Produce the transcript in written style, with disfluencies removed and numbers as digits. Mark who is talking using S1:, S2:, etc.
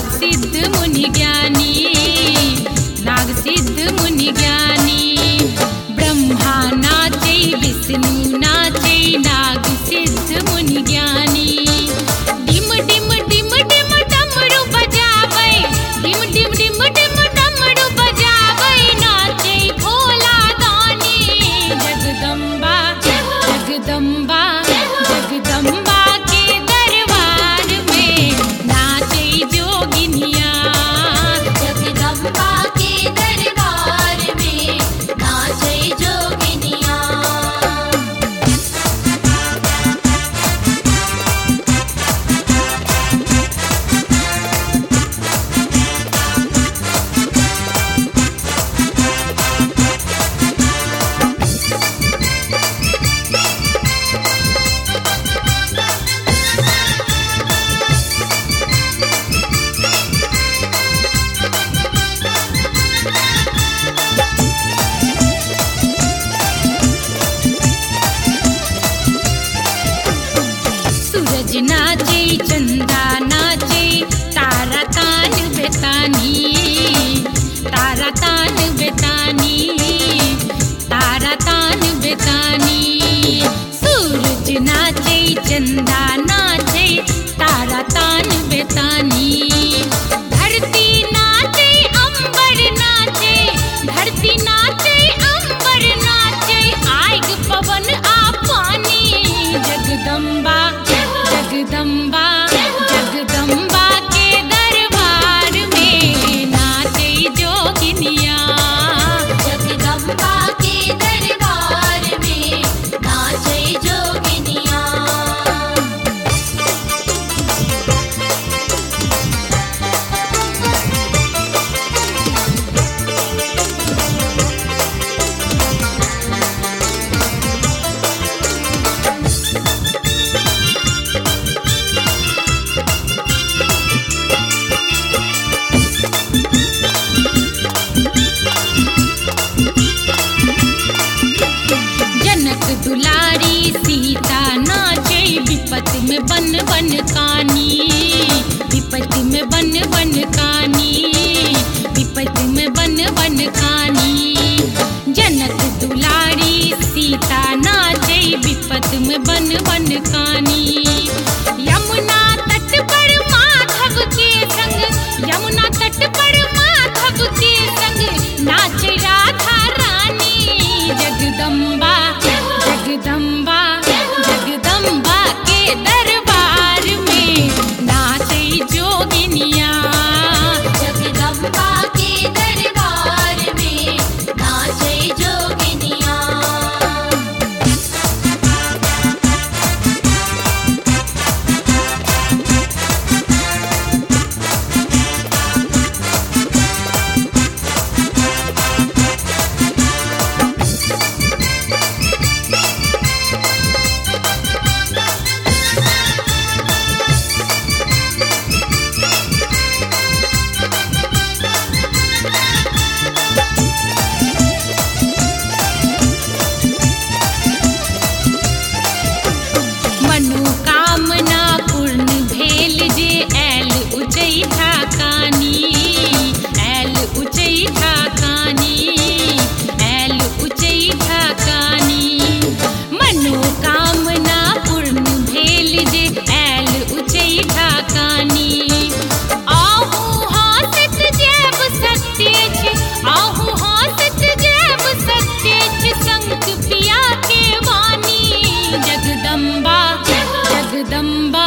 S1: सिद्ध मुनि ज्ञानी, नाग सिद्ध मुनि ज्ञानी। ब्रह्मा नाचे विष्णु नाचे नाग सिद्ध मुनि ज्ञानी। डिम डिम डिम डिम डमरू बजावे, डिम डिम डिम डिम डमरू बजावे, नाचे भोला दानी। जगदम्बा जगदम्बा जगदम्बा के दरबार में नाचे जोगिनिया।
S2: जगदम्बा के दरबार में नाचे जोगिनिया।
S1: सूरज नाचे चंदा नाचे, तारा तान बेतानी, तारा तान बेतानी, तारा तान बेतानी। सूरज नाचे चंदा नाचे, तारा तान बेतानी। धरती नाचे अंबर नाचे, धरती नाचे अंबर नाचे, आग पवन आ पानी। जगदम्बा जगदम्बा जगदम्बा के दरबार में नाचे जोगिनिया।
S2: जगदम्बा के दरबार में नाचे जोगिनिया।
S1: जनक दुलारी सीता नाचे, विपत में बन बन कानी, विपत में बन बन कानी, विपत में बन बन कानी। जनक दुलारी सीता नाचे, विपत में बन बन कानी। यमुना तट पर माधव के संग, यमुना तट पर माधव के संग नाचे राधा रानी। जगदम्बा जगदम्बा जगदम्बा के दरबार में नाचे जोगिनिया।
S2: जगदम्बा के दरबार में नाचे जोगिनिया।
S1: मनोकामना पूर्ण भेल जे ऐल उचैठा कानी, ऐल उचैठा कानी, ऐल उचैठा कानी। मनोकामना पूर्ण भेल जे ऐल उचैठा कानी। आहू हासत जैब सत्य छै, आहू हासत जैब सत्य छै, संग पिया के वानी। जगदम्बा जगदम्बा